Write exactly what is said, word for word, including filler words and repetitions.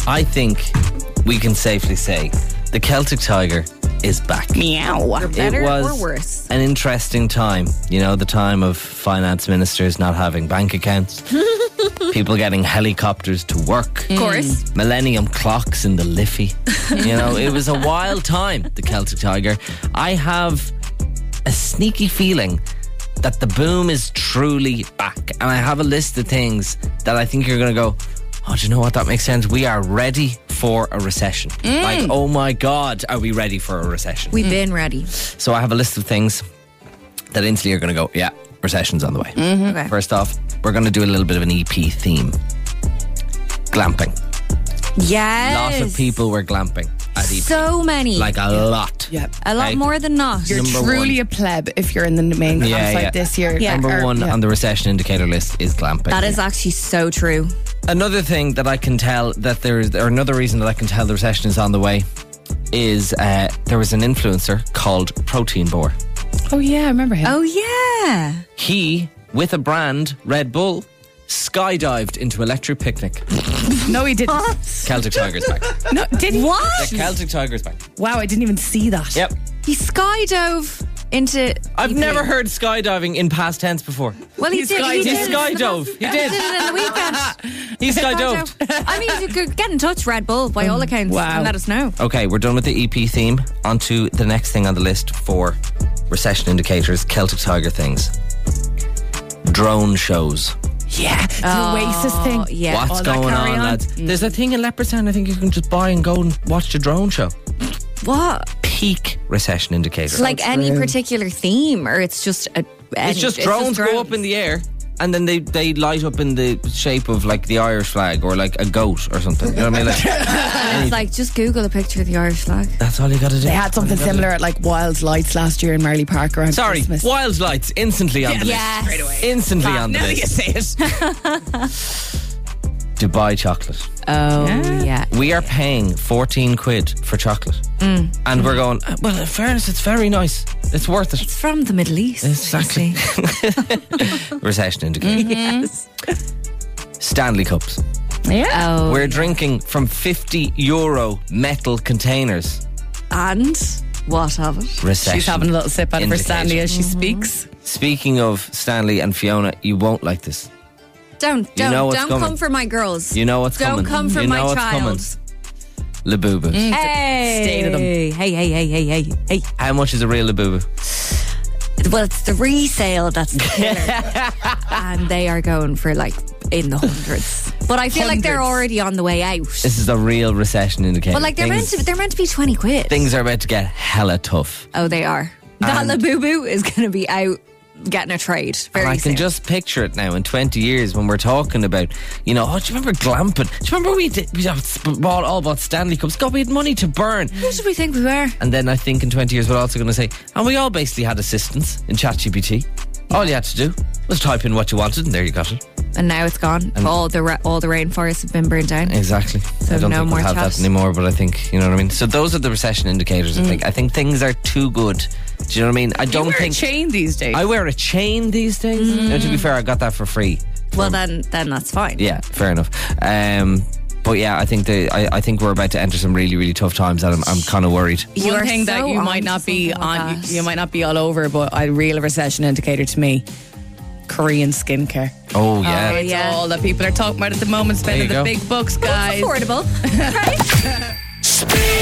I think we can safely say the Celtic Tiger is back. Meow. Better It was or worse? an interesting time. You know, the time of finance ministers not having bank accounts, people getting helicopters to work, Of course. millennium clocks in the Liffey. You know, it was a wild time, the Celtic Tiger. I have a sneaky feeling that the boom is truly back. And I have a list of things that I think you're going to go, oh, do you know what? That makes sense. We are ready for a recession. Like, oh my God, are we ready for a recession? We've been ready. So I have a list of things that instantly you're going to go, yeah, recession's on the way. Okay. First off, we're going to do a little bit of an E P theme. Glamping. Yes. A lot of people were glamping at E P. So many. Like a lot. Yep. a lot Okay. more than not. You're Number truly one. a pleb if you're in the main Yeah, campsite yeah. this year. Yeah. Number Or- one yeah. on the recession indicator list is glamping. That is actually so true. Another thing that I can tell that there is, or another reason that I can tell the recession is on the way, is uh, there was an influencer called Protein Boar. Oh yeah, I remember him. Oh, yeah. He, with a brand, Red Bull, skydived into Electric Picnic. No, he didn't. Celtic Tiger's back. No, did he? What? The Celtic Tiger's back. Wow, I didn't even see that. Yep. He skydove into... I've E P. never heard skydiving in past tense before. Well, he He did. sky- He He did. skydove. He He did did. it in the weekend. He skydove. I mean, you could get in touch, Red Bull, by all accounts, Wow. and let us know. Okay, we're done with the E P theme. On to the next thing on the list for recession indicators, Celtic Tiger things. Drone shows. Yeah, the Oasis thing. Oh, yeah. What's all that going carry on, on. lads? There's a thing in Leopardstown I think you can just buy and go and watch the drone show. What? Peak recession indicator. Like any true. particular theme, or it's just a... it's just drones go up in the air and then they, they light up in the shape of like the Irish flag or like a goat or something. You know what I mean? Like, It's like, just Google a picture of the Irish flag. that's all you got to do. They had something That's all you similar at like Wild Lights last year in Marley Park around gotta do. Sorry, Christmas. Wild Lights instantly on the list. Yes. Straight away. Instantly on the Now you list. say it. Dubai chocolate. Oh, Yeah. yeah. We are paying fourteen quid for chocolate. And we're going, uh, well, in fairness, it's very nice. It's worth it. It's from the Middle East. you Exactly. see. Recession indicator. Yes. Stanley Cups. Yeah. Oh. We're drinking from fifty euro metal containers. And what of it? Recession. She's having a little sip out of her indicator. Stanley as she speaks. Speaking of Stanley and Fiona, you won't like this. Don't, don't, know what's don't coming. come for my girls. You know what's don't coming. come for you my know what's child. coming. Labubu. Hey, State of them. Hey, hey, hey, hey, hey, hey. How much is a real Labubu? Well, it's the resale that's the killer. And they are going for like in the hundreds. But I feel like they're Hundreds. already on the way out. This is a real recession indicator. But like they're things, meant to, they're meant to be twenty quid. things are about to get hella tough. Oh, they are. That And- Labubu is going to be out getting a trade very And I soon. can just picture it now in twenty years when we're talking about, you know, oh, do you remember glamping? Do you remember we did, we bought all about Stanley Cups? God, we had money to burn. Who did we think we were? And then I think in twenty years we're also going to say, and we all basically had assistants in ChatGPT. All you had to do was type in what you wanted and there you got it. And now it's gone. And- all the ra- all the rainforests have been burned down. Exactly. I don't no think more we'll have chat. that anymore, but I think, you know what I mean? So those are the recession indicators, I think. I think things are too good. Do you know what I mean? I You don't wear think... a chain these days. I wear a chain these days. Now, to be fair, I got that for free. Well, then then that's fine. Yeah, fair enough. Um, but yeah, I think the I, I think we're about to enter some really, really tough times, and I'm, I'm kind of worried. You One are thing so that you on might to not be something on, like that. you, you might not be all over, but a real recession indicator to me, Korean skincare. Oh yeah. Oh, It's yeah. all that people are talking about at the moment, spending you the go. big bucks, guys. Affordable. Right? Spin